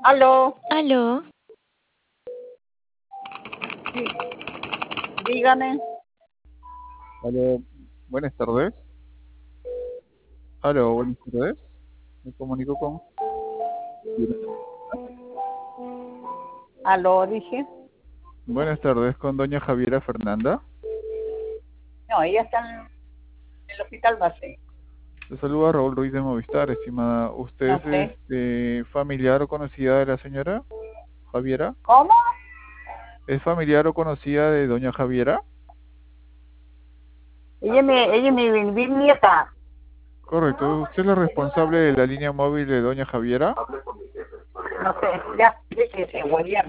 Aló, Aló, sí, dígame. Aló, buenas tardes. Aló, buenas tardes. Me comunico con... Aló, dije. Buenas tardes, con doña Javiera Fernanda. No, ella está en el hospital base. Le saluda Raúl Ruiz de Movistar, estimada. ¿Usted No es sé. familiar o conocida de la señora Javiera? ¿Cómo? ¿Es familiar o conocida de doña Javiera? Ella es mi bisnieta. Correcto. ¿Usted es la responsable de la línea móvil de doña Javiera? No sé, ya, déjese, guayar.